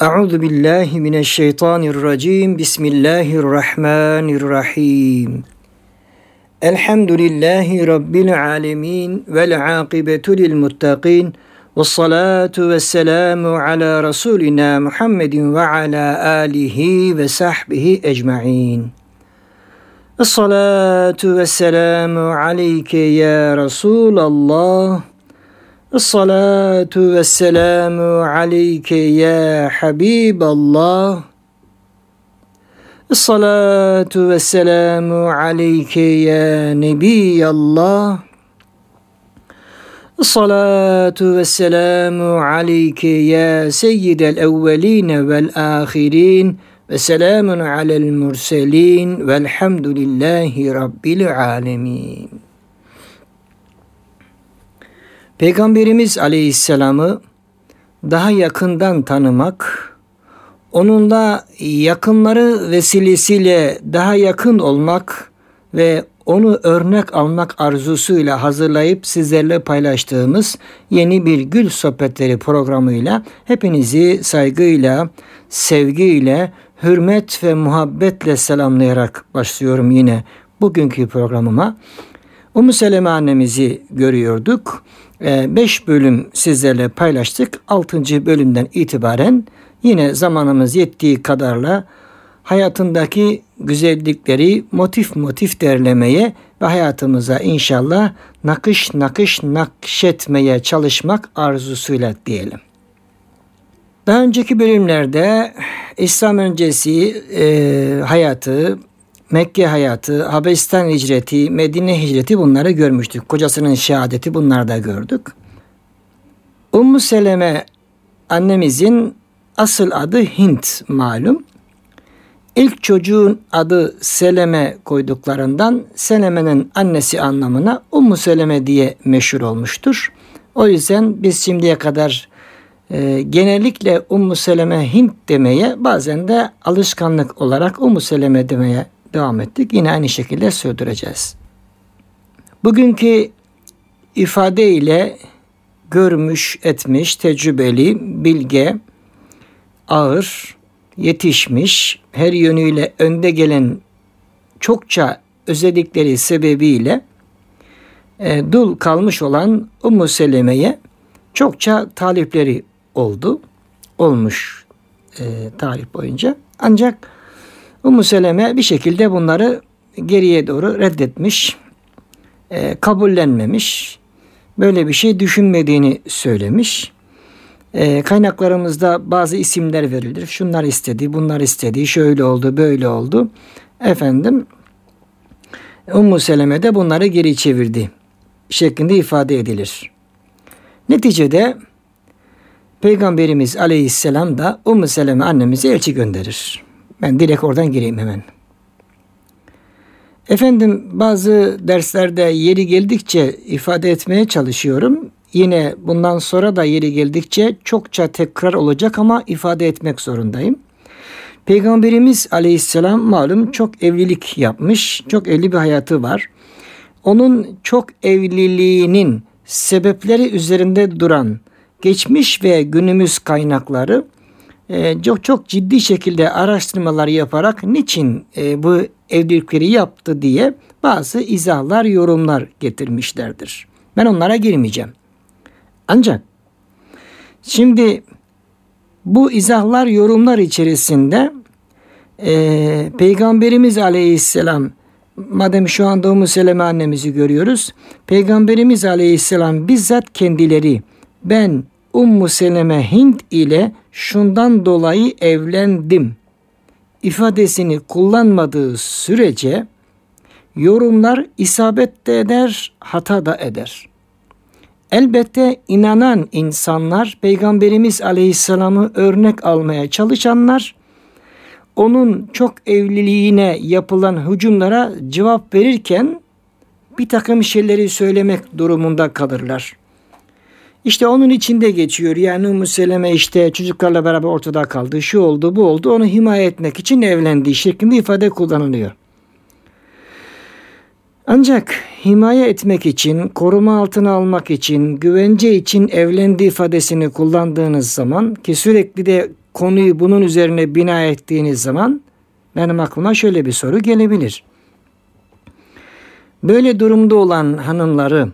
Euzu billahi mineşşeytanirracim. Bismillahirrahmanirrahim. Elhamdülillahi rabbil alamin vel akibetu lil muttaqin. Ves salatu vesselamu ala rasulina Muhammedin ve ala alihi ve sahbihi ecmaîn. Es-salatu vesselamu aleyke ya Resulallah. Es-salatu vesselamu aleyke ya Habiballah. Es-salatu vesselamu aleyke ya Nebiyallah. Es-salatu vesselamu aleyke ya Seyyidel evveline vel ahirin. Ve selamun alel murselin velhamdülillahi rabbil alemin. Peygamberimiz Aleyhisselam'ı daha yakından tanımak, onunla yakınları vesilesiyle daha yakın olmak ve onu örnek almak arzusuyla hazırlayıp sizlerle paylaştığımız yeni bir Gül Sohbetleri programıyla hepinizi saygıyla, sevgiyle, hürmet ve muhabbetle selamlayarak başlıyorum yine bugünkü programıma. Ümmü Seleme annemizi görüyorduk. 5 bölüm sizlerle paylaştık. 6. bölümden itibaren yine zamanımız yettiği kadarla hayatındaki güzellikleri motif motif derlemeye ve hayatımıza inşallah nakış nakış nakşetmeye çalışmak arzusuyla diyelim. Daha önceki bölümlerde İslam öncesi hayatı, Mekke hayatı, Habeşistan hicreti, Medine hicreti bunları görmüştük. Kocasının şehadeti bunları da gördük. Ümmü Seleme annemizin asıl adı Hint malum. İlk çocuğun adı Seleme koyduklarından Seleme'nin annesi anlamına Ümmü Seleme diye meşhur olmuştur. O yüzden biz şimdiye kadar genellikle Ümmü Seleme Hint demeye, bazen de alışkanlık olarak Ümmü Seleme demeye devam ettik. Yine aynı şekilde sürdüreceğiz. Bugünkü ifadeyle görmüş, etmiş, tecrübeli, bilge, ağır, yetişmiş, her yönüyle önde gelen çokça özellikleri sebebiyle dul kalmış olan Ümmü Seleme'ye çokça talipleri olmuş tarih boyunca. Ancak Ümmü Seleme bir şekilde bunları geriye doğru reddetmiş, kabullenmemiş, böyle bir şey düşünmediğini söylemiş. Kaynaklarımızda bazı isimler verilir. Şunlar istedi, bunlar istedi, şöyle oldu, böyle oldu. Ümmü Seleme de bunları geri çevirdi şeklinde ifade edilir. Neticede Peygamberimiz Aleyhisselam da Ümmü Seleme annemize elçi gönderir. Ben direkt oradan gireyim hemen. Bazı derslerde yeri geldikçe ifade etmeye çalışıyorum. Yine bundan sonra da yeri geldikçe çokça tekrar olacak ama ifade etmek zorundayım. Peygamberimiz Aleyhisselam malum çok evlilik yapmış, çok evli bir hayatı var. Onun çok evliliğinin sebepleri üzerinde duran geçmiş ve günümüz kaynakları çok ciddi şekilde araştırmalar yaparak niçin bu evlilikleri yaptı diye bazı izahlar, yorumlar getirmişlerdir. Ben onlara girmeyeceğim. Ancak şimdi bu izahlar, yorumlar içerisinde Peygamberimiz Aleyhisselam, madem şu anda Ümmü Seleme annemizi görüyoruz, Peygamberimiz Aleyhisselam bizzat kendileri ben Ümmü Seleme Hint ile şundan dolayı evlendim ifadesini kullanmadığı sürece yorumlar isabet de eder, hata da eder. Elbette inanan insanlar, Peygamberimiz Aleyhisselam'ı örnek almaya çalışanlar, onun çok evliliğine yapılan hücumlara cevap verirken bir takım şeyleri söylemek durumunda kalırlar. İşte onun içinde geçiyor. Yani Ümmü Seleme işte çocuklarla beraber ortada kaldı, şu oldu, bu oldu, onu himaye etmek için evlendiği şeklinde ifade kullanılıyor. Ancak himaye etmek için, koruma altına almak için, güvence için evlendiği ifadesini kullandığınız zaman ki sürekli de konuyu bunun üzerine bina ettiğiniz zaman benim aklıma şöyle bir soru gelebilir. Böyle durumda olan hanımları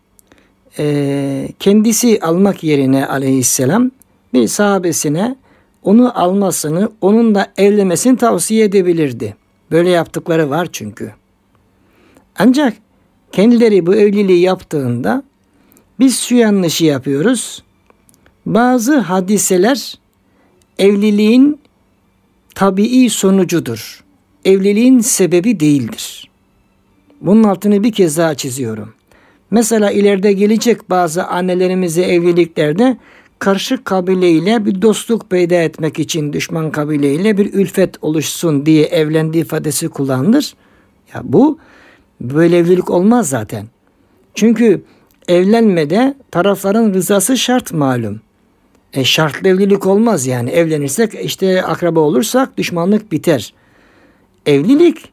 kendisi almak yerine aleyhisselam bir sahabesine onu almasını, onunla evlenmesini tavsiye edebilirdi. Böyle yaptıkları var çünkü. Ancak kendileri bu evliliği yaptığında biz şu yanlışı yapıyoruz. Bazı hadiseler evliliğin tabii sonucudur. Evliliğin sebebi değildir. Bunun altını bir kez daha çiziyorum. Mesela ileride gelecek bazı annelerimize evliliklerde karşı kabileyle bir dostluk peyda etmek için düşman kabileyle bir ülfet oluşsun diye evlendiği ifadesi kullanılır. Ya bu böyle evlilik olmaz zaten. Çünkü evlenmede tarafların rızası şart malum. Şartlı evlilik olmaz yani. Evlenirsek işte akraba olursak düşmanlık biter. Evlilik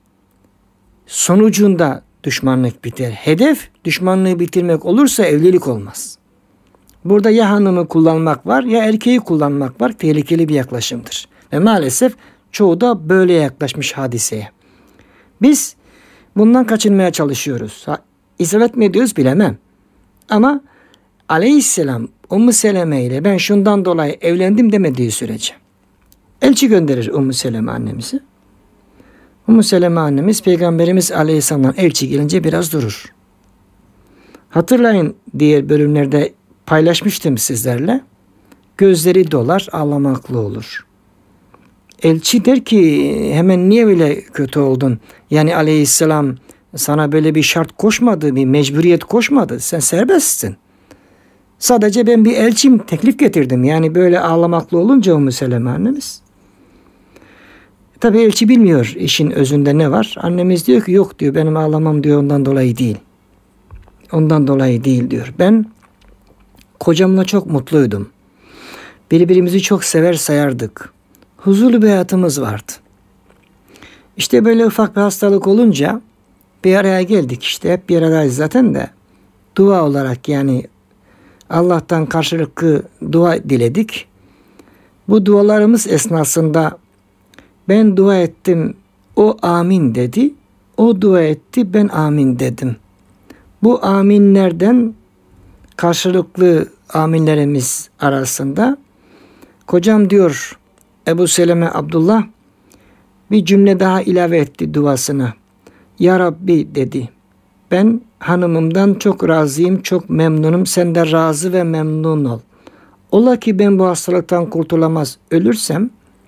sonucunda düşmanlık biter. Hedef düşmanlığı bitirmek olursa evlilik olmaz. Burada ya hanımı kullanmak var ya erkeği kullanmak var. Tehlikeli bir yaklaşımdır. Ve maalesef çoğu da böyle yaklaşmış hadiseye. Biz bundan kaçınmaya çalışıyoruz. İsabet mi ediyoruz bilemem. Ama aleyhisselam Ümmü Seleme ile ben şundan dolayı evlendim demediği sürece elçi gönderir Ümmü Seleme annemizi. Ümmü Seleme annemiz Peygamberimiz Aleyhisselam'dan elçi gelince biraz durur. Hatırlayın diğer bölümlerde paylaşmıştım sizlerle. Gözleri dolar, ağlamaklı olur. Elçi der ki hemen niye böyle kötü oldun? Yani Aleyhisselam sana böyle bir şart koşmadı, bir mecburiyet koşmadı. Sen serbestsin. Sadece ben bir elçiyim, teklif getirdim. Yani böyle ağlamaklı olunca Ümmü Seleme annemiz. Tabii elçi bilmiyor işin özünde ne var. Annemiz diyor ki yok diyor benim ağlamam diyor ondan dolayı değil. Ondan dolayı değil diyor. Ben kocamla çok mutluydum. Birbirimizi çok sever sayardık. Huzurlu bir hayatımız vardı. İşte böyle ufak bir hastalık olunca bir araya geldik işte. Hep bir aradayız zaten de. Dua olarak yani Allah'tan karşılıklı dua diledik. Bu dualarımız esnasında ben dua ettim, o amin dedi. O dua etti, ben amin dedim. Bu aminlerden karşılıklı aminlerimiz arasında kocam diyor Ebu Seleme Abdullah bir cümle daha ilave etti duasına. Ya Rabbi dedi. Ben hanımımdan çok razıyım, çok memnunum. Sen de razı ve memnun ol. Ola ki ben bu hastalıktan kurtulamaz ölürsem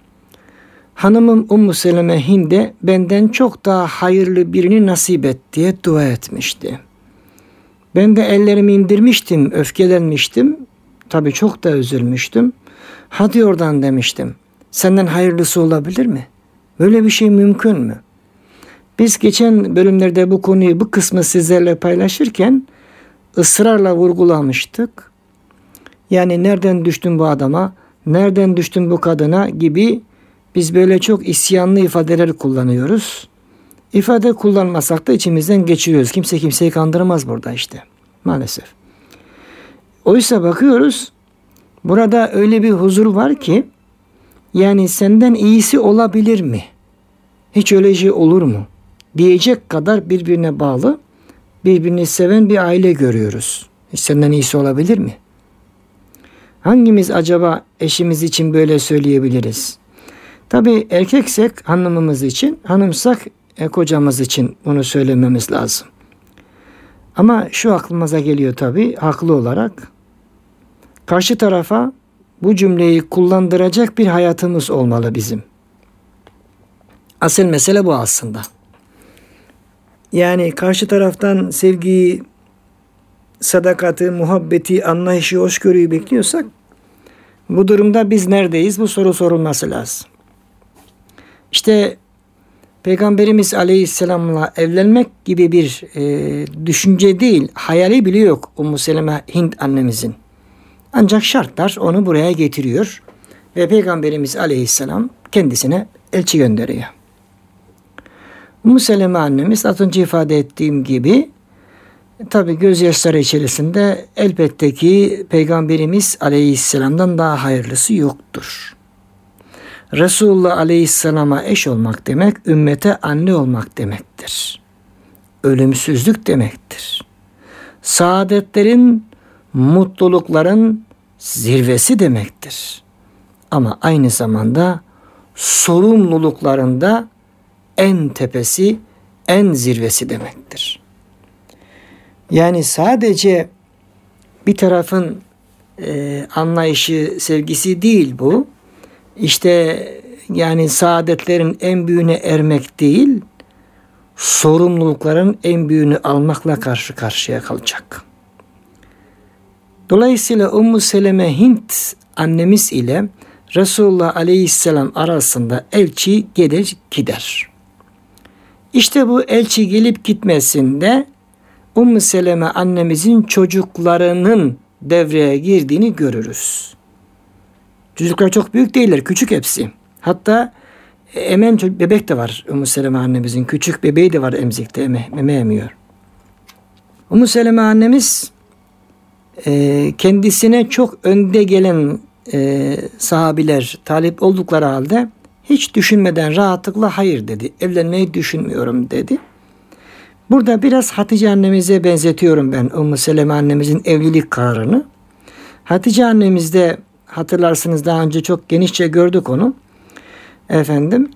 hanımım Ümmü Seleme Hind'e benden çok daha hayırlı birini nasip et diye dua etmişti. Ben de ellerimi indirmiştim, öfkelenmiştim. Tabii çok da üzülmüştüm. Hadi oradan demiştim. Senden hayırlısı olabilir mi? Böyle bir şey mümkün mü? Biz geçen bölümlerde bu konuyu, bu kısmı sizlerle paylaşırken ısrarla vurgulamıştık. Yani nereden düştün bu adama, nereden düştün bu kadına gibi biz böyle çok isyanlı ifadeler kullanıyoruz. İfade kullanmasak da içimizden geçiriyoruz. Kimse kimseyi kandırmaz burada işte. Maalesef. Oysa bakıyoruz burada öyle bir huzur var ki yani senden iyisi olabilir mi? Hiç öyle şey olur mu? Diyecek kadar birbirine bağlı, birbirini seven bir aile görüyoruz. Hiç senden iyisi olabilir mi? Hangimiz acaba eşimiz için böyle söyleyebiliriz? Tabii erkeksek hanımımız için, hanımsak kocamız için bunu söylememiz lazım. Ama şu aklımıza geliyor tabii haklı olarak. Karşı tarafa bu cümleyi kullandıracak bir hayatımız olmalı bizim. Asıl mesele bu aslında. Yani karşı taraftan sevgiyi, sadakati, muhabbeti, anlayışı, hoşgörüyü bekliyorsak bu durumda biz neredeyiz? Bu soru sorulması lazım. İşte Peygamberimiz Aleyhisselam'la evlenmek gibi bir düşünce değil, hayali bile yok Ümmü Seleme Hind annemizin. Ancak şartlar onu buraya getiriyor ve Peygamberimiz Aleyhisselam kendisine elçi gönderiyor. Ümmü Seleme annemiz az önce ifade ettiğim gibi tabi gözyaşları içerisinde elbette ki Peygamberimiz Aleyhisselam'dan daha hayırlısı yoktur. Resulullah Aleyhisselam'a eş olmak demek, ümmete anne olmak demektir. Ölümsüzlük demektir. Saadetlerin, mutlulukların zirvesi demektir. Ama aynı zamanda sorumluluklarında en tepesi, en zirvesi demektir. Yani sadece bir tarafın anlayışı, sevgisi değil bu. İşte yani saadetlerin en büyüğüne ermek değil, sorumlulukların en büyüğünü almakla karşı karşıya kalacak. Dolayısıyla Ümmü Seleme Hint annemiz ile Resulullah Aleyhisselam arasında elçi gelir gider. İşte bu elçi gelip gitmesinde Ümmü Seleme annemizin çocuklarının devreye girdiğini görürüz. Çocuklar çok büyük değiller, küçük hepsi. Hatta emen bebek de var Ümmü Seleme annemizin. Küçük bebeği de var emzikte, meme emiyor. Ümmü Seleme annemiz kendisine çok önde gelen sahabiler talip oldukları halde hiç düşünmeden rahatlıkla hayır dedi. Evlenmeyi düşünmüyorum dedi. Burada biraz Hatice annemize benzetiyorum ben Ümmü Seleme annemizin evlilik kararını. Hatice annemizde hatırlarsınız daha önce çok genişçe gördük onu. Efendim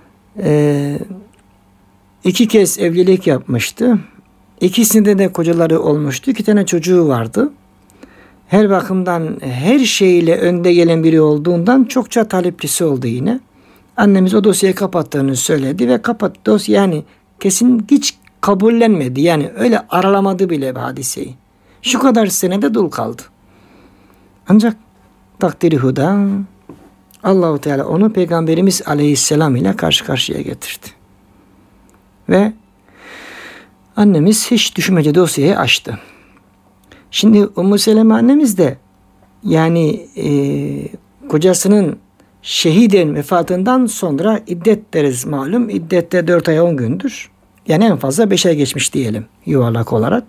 2 kez evlilik yapmıştı. İkisinde de kocaları olmuştu. 2 tane çocuğu vardı. Her bakımdan her şeyle önde gelen biri olduğundan çokça taleplisi oldu yine. Annemiz o dosyayı kapattığını söyledi ve kapattı dosya, yani kesin hiç kabullenmedi. Yani öyle aralamadı bile bir hadiseyi. Şu kadar senede dul kaldı. Ancak takdiri huda Allah-u Teala onu Peygamberimiz Aleyhisselam ile karşı karşıya getirdi. Ve annemiz hiç düşünmece dosyayı açtı. Şimdi Ümmü Seleme annemiz de yani kocasının şehiden vefatından sonra iddet deriz malum. İddette 4 ay 10 gündür. Yani en fazla 5 ay geçmiş diyelim yuvarlak olarak.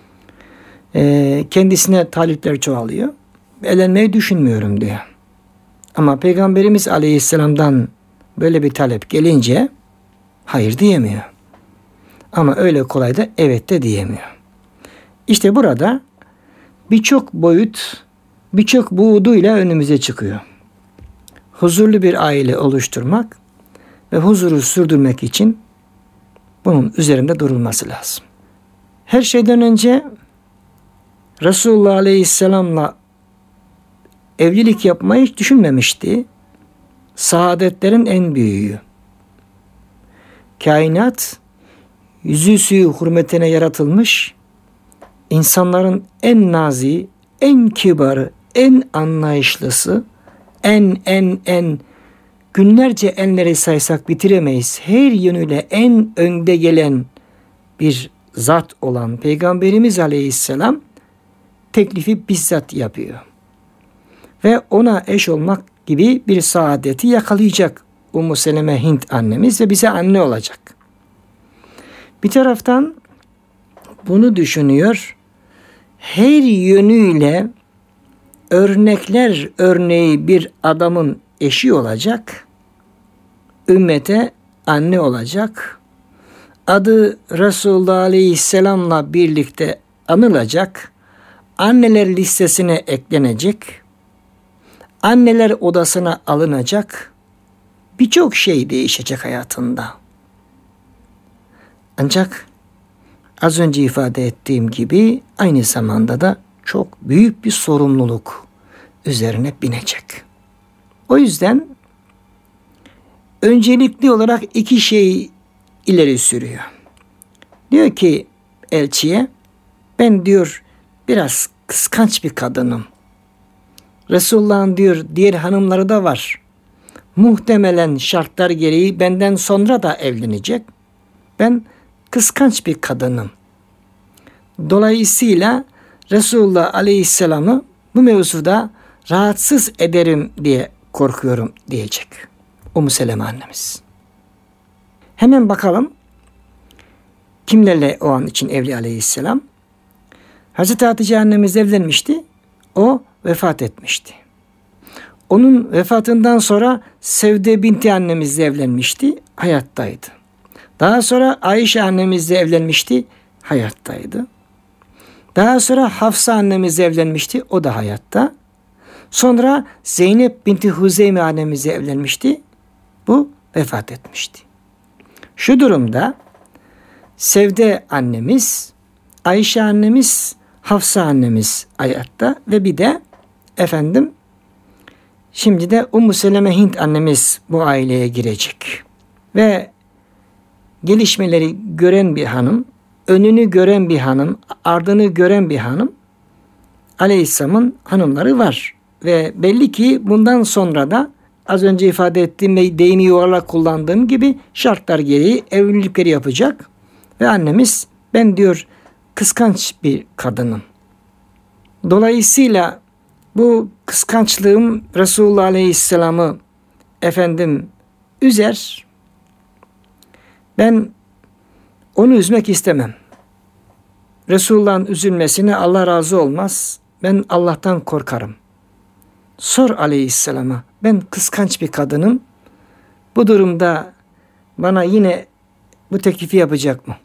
Kendisine talipler çoğalıyor. Evlenmeyi düşünmüyorum diyor. Ama Peygamberimiz Aleyhisselam'dan böyle bir talep gelince hayır diyemiyor. Ama öyle kolay da evet de diyemiyor. İşte burada birçok boyut, birçok buğduyla önümüze çıkıyor. Huzurlu bir aile oluşturmak ve huzuru sürdürmek için bunun üzerinde durulması lazım. Her şeyden önce Resulullah Aleyhisselam'la evlilik yapmayı hiç düşünmemişti. Saadetlerin en büyüğü. Kainat yüzü suyu hürmetine yaratılmış, insanların en nazi, en kibarı, en anlayışlısı, en günlerce enleri saysak bitiremeyiz. Her yönüyle en önde gelen bir zat olan Peygamberimiz Aleyhisselam teklifi bizzat yapıyor. Ve ona eş olmak gibi bir saadeti yakalayacak Ümmü Seleme Hint annemiz ve bize anne olacak. Bir taraftan bunu düşünüyor. Her yönüyle örnekler örneği bir adamın eşi olacak. Ümmete anne olacak. Adı Resulullah Aleyhisselam'la birlikte anılacak. Anneler listesine eklenecek. Anneler odasına alınacak. Birçok şey değişecek hayatında. Ancak az önce ifade ettiğim gibi aynı zamanda da çok büyük bir sorumluluk üzerine binecek. O yüzden öncelikli olarak 2 şey ileri sürüyor. Diyor ki elçiye, ben diyor biraz kıskanç bir kadınım. Resulullah'ın diyor diğer hanımları da var. Muhtemelen şartlar gereği benden sonra da evlenecek. Ben kıskanç bir kadınım. Dolayısıyla Resulullah Aleyhisselam'ı bu mevzuda rahatsız ederim diye korkuyorum diyecek Ümmü Seleme annemiz. Hemen bakalım kimlerle o an için evli Aleyhisselam. Hazreti Hatice annemiz evlenmişti. O vefat etmişti. Onun vefatından sonra Sevde binti annemizle evlenmişti, hayattaydı. Daha sonra Ayşe annemizle evlenmişti, hayattaydı. Daha sonra Hafsa annemizle evlenmişti, o da hayatta. Sonra Zeynep binti Huzeyme annemizle evlenmişti, bu vefat etmişti. Şu durumda Sevde annemiz, Ayşe annemiz, Hafsa annemiz hayatta ve bir de şimdi de Ummu Seleme Hint annemiz bu aileye girecek. Ve gelişmeleri gören bir hanım, önünü gören bir hanım, ardını gören bir hanım, Aleyhisselam'ın hanımları var. Ve belli ki bundan sonra da az önce ifade ettiğim ve deyimi yuvarlak kullandığım gibi şartlar gereği evlilikleri yapacak. Ve annemiz ben diyor kıskanç bir kadınım. Dolayısıyla bu kıskançlığım Resulullah Aleyhisselam'ı üzer. Ben onu üzmek istemem. Resulullah'ın üzülmesine Allah razı olmaz. Ben Allah'tan korkarım. Sor Aleyhisselam'a. Ben kıskanç bir kadınım. Bu durumda bana yine bu teklifi yapacak mı?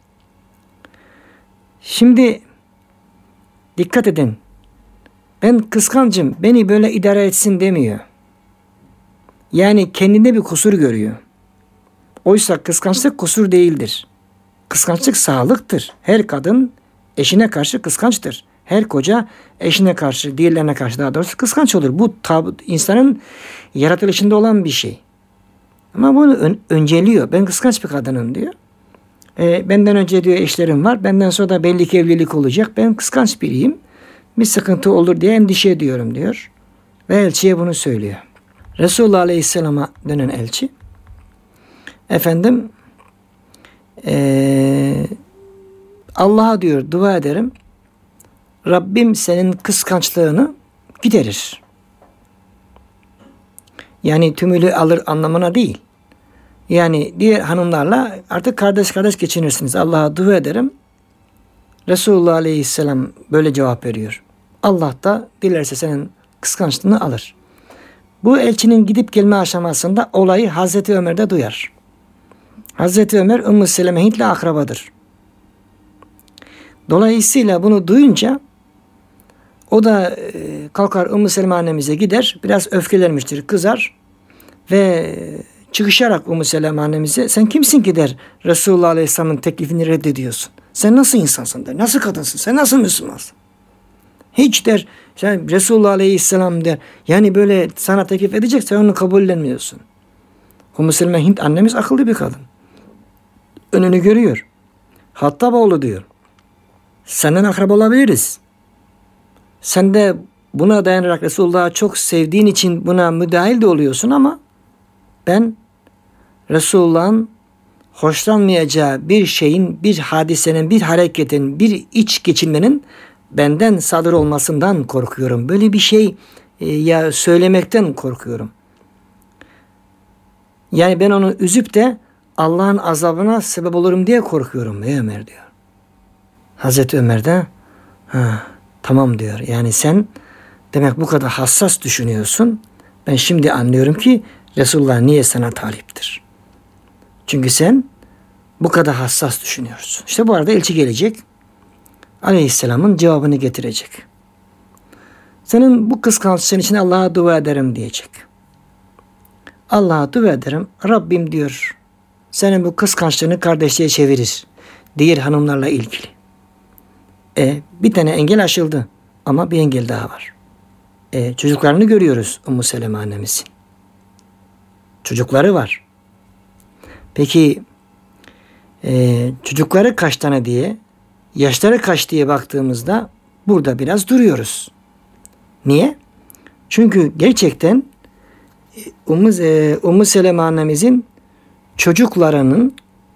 Şimdi dikkat edin. Ben kıskancım, beni böyle idare etsin demiyor. Yani kendinde bir kusur görüyor. Oysa kıskançlık kusur değildir. Kıskançlık sağlıktır. Her kadın eşine karşı kıskançtır. Her koca eşine karşı, diğerlerine karşı daha doğrusu kıskanç olur. Bu insanın yaratılışında olan bir şey. Ama bunu önceliyor. Ben kıskanç bir kadınım diyor. Benden önce diyor eşlerim var. Benden sonra da belli ki evlilik olacak. Ben kıskanç biriyim. Bir sıkıntı olur diye endişe ediyorum diyor. Ve elçiye bunu söylüyor. Resulullah Aleyhisselam'a dönen elçi Allah'a diyor dua ederim. Rabbim senin kıskançlığını giderir. Yani tümülü alır anlamına değil. Yani diğer hanımlarla artık kardeş kardeş geçinirsiniz. Allah'a dua ederim. Resulullah Aleyhisselam böyle cevap veriyor. Allah da dilerse senin kıskançlığını alır. Bu elçinin gidip gelme aşamasında olayı Hazreti Ömer'de duyar. Hazreti Ömer Ümmü Seleme Hint'le akrabadır. Dolayısıyla bunu duyunca o da kalkar Ümmü Seleme annemize gider. Biraz öfkelenmiştir, kızar ve çıkışarak Ümmü Seleme annemize sen kimsin ki der Resulullah Aleyhisselam'ın teklifini reddediyorsun. Sen nasıl insansın der. Nasıl kadınsın? Sen nasıl Müslümansın? Hiç der. Sen Resulullah Aleyhisselam der. Yani böyle sana teklif edecek sen onu kabullenmiyorsun. Ümmü Seleme Hint annemiz akıllı bir kadın. Önünü görüyor. Hattaboğlu diyor. Senden akraba olabiliriz. Sen de buna dayanarak Resulullah'ı çok sevdiğin için buna müdahil de oluyorsun ama ben Resulullah'ın hoşlanmayacağı bir şeyin, bir hadisenin, bir hareketin, bir iç geçirmenin benden sadır olmasından korkuyorum. Böyle bir şey ya söylemekten korkuyorum. Yani ben onu üzüp de Allah'ın azabına sebep olurum diye korkuyorum ey Ömer diyor. Hazreti Ömer de tamam diyor. Yani sen demek bu kadar hassas düşünüyorsun. Ben şimdi anlıyorum ki Resulullah niye sana taliptir. Çünkü sen bu kadar hassas düşünüyorsun. İşte bu arada elçi gelecek. Aleyhisselam'ın cevabını getirecek. Senin bu kıskançlığın için Allah'a dua ederim diyecek. Allah'a dua ederim. Rabbim diyor senin bu kıskançlığını kardeşliğe çevirir. Diğer hanımlarla ilgili. Bir tane engel aşıldı. Ama bir engel daha var. Çocuklarını görüyoruz Ümmü Seleme annemizin. Çocukları var. Peki çocukları kaç tane diye, yaşları kaç diye baktığımızda burada biraz Niye? Çünkü gerçekten Ümmü Seleme annemizin çocuklarının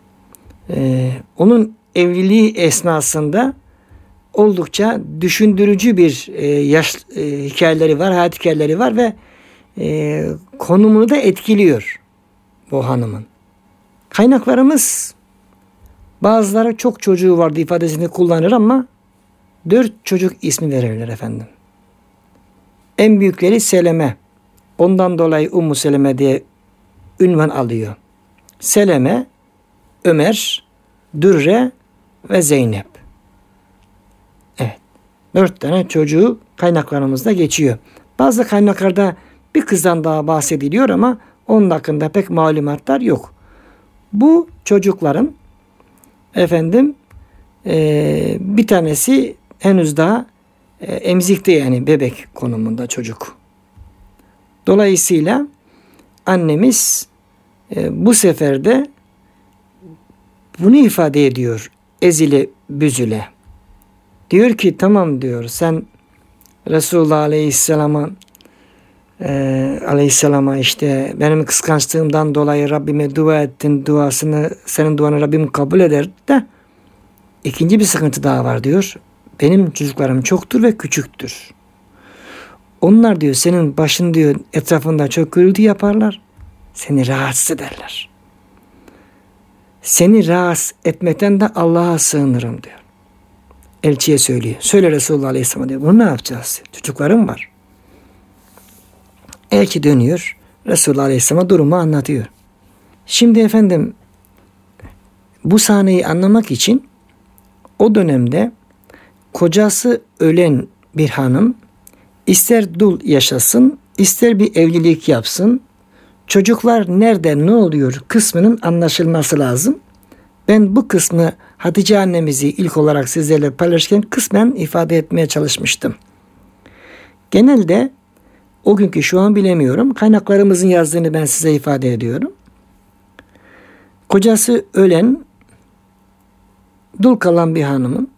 onun evliliği esnasında oldukça düşündürücü bir yaş hikayeleri var, hayat hikayeleri var ve konumunu da etkiliyor bu hanımın. Kaynaklarımız bazıları çok çocuğu vardı ifadesini kullanır ama 4 çocuk ismi verirler efendim. En büyükleri Seleme, Ondan dolayı Ummu Seleme diye ünvan alıyor. Seleme, Ömer, Dürre ve Zeynep. Evet. 4 tane çocuğu kaynaklarımızda geçiyor. Bazı kaynaklarda bir kızdan daha bahsediliyor ama onun hakkında pek malumatlar yok. Bu çocukların bir tanesi henüz daha emzikte, yani bebek konumunda çocuk. Dolayısıyla annemiz bu sefer de bunu ifade ediyor ezile büzüle. Diyor ki tamam diyor, sen Resulullah Aleyhisselam'a işte benim kıskançlığımdan dolayı Rabbime dua ettin, senin duanı Rabbim kabul eder de ikinci bir sıkıntı daha var diyor. Benim çocuklarım çoktur ve küçüktür. Onlar diyor senin başın diyor etrafında çok gürültü yaparlar. Seni rahatsız ederler. Seni rahatsız etmekten de Allah'a sığınırım diyor. Elçiye söylüyor. Söyle Resulullah Aleyhisselam diyor. Bunu ne yapacağız? Çocuklarım var. Elçi dönüyor. Resulullah Aleyhisselam'a durumu anlatıyor. Şimdi bu sahneyi anlamak için o dönemde kocası ölen bir hanım ister dul yaşasın, ister bir evlilik yapsın, çocuklar nerede ne oluyor kısmının anlaşılması lazım. Ben bu kısmı Hatice annemizi ilk olarak sizlerle paylaşırken kısmen ifade etmeye çalışmıştım. Genelde o günkü şu an bilemiyorum. Kaynaklarımızın yazdığını ben size ifade ediyorum. Kocası ölen, dul kalan bir hanımın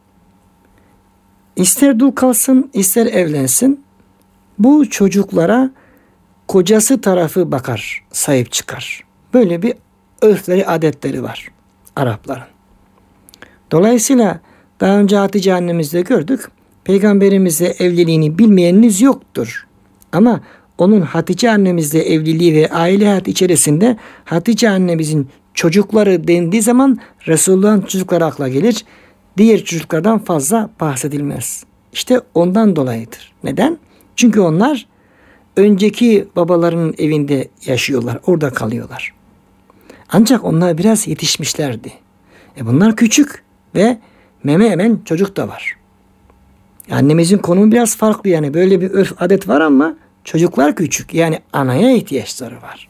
ister dul kalsın ister evlensin bu çocuklara kocası tarafı bakar, sahip çıkar. Böyle bir örfleri, adetleri var Arapların. Dolayısıyla daha önce Hatice annemizde gördük. Peygamberimizle evliliğini bilmeyeniniz yoktur. Ama onun Hatice annemizle evliliği ve aile hayatı içerisinde Hatice annemizin çocukları dendiği zaman Resulullah'ın çocukları akla gelir. Diğer çocuklardan fazla bahsedilmez. İşte ondan dolayıdır. Neden? Çünkü onlar önceki babalarının evinde yaşıyorlar. Orada kalıyorlar. Ancak onlar biraz yetişmişlerdi. Bunlar küçük ve meme emen çocuk da var. Annemizin konumu biraz farklı, yani böyle bir örf adet var ama çocuklar küçük, yani anaya ihtiyaçları var.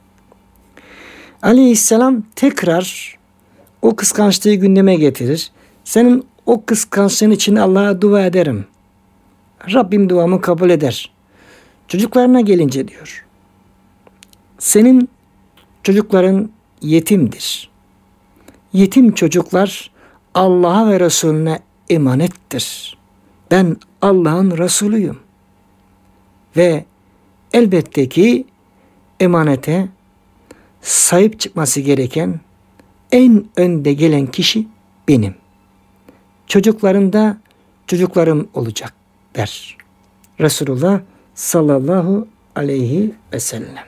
Aleyhisselam tekrar o kıskançlığı gündeme getirir. Senin o kıskançlığın için Allah'a dua ederim. Rabbim duamı kabul eder. Çocuklarına gelince diyor. Senin çocukların yetimdir. Yetim çocuklar Allah'a ve Resulüne emanettir. Ben Allah'ın Resulüyüm. Ve elbette ki emanete sahip çıkması gereken en önde gelen kişi benim. Çocuklarım da çocuklarım olacak der Resulullah sallallahu aleyhi ve sellem.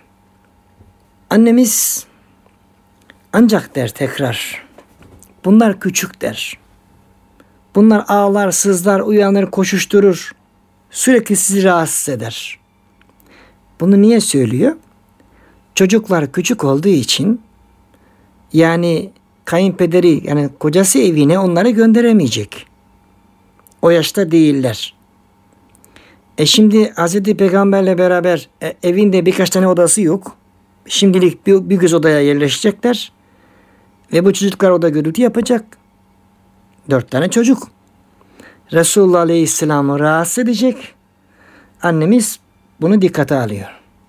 Annemiz ancak der tekrar, bunlar küçük der. Bunlar ağlar, sızlar, uyanır, koşuşturur. Sürekli sizi rahatsız eder. Bunu niye söylüyor? Çocuklar küçük olduğu için, yani kayınpederi, yani kocası evine onları gönderemeyecek. O yaşta değiller. Şimdi Hz. Peygamberle beraber evinde birkaç tane odası yok. Şimdilik bir göz odaya yerleşecekler. Ve bu çocuklar oda gürültü yapacak. 4 tane çocuk. Resulullah Aleyhisselam'ı rahatsız edecek. Annemiz bunu dikkate alıyor.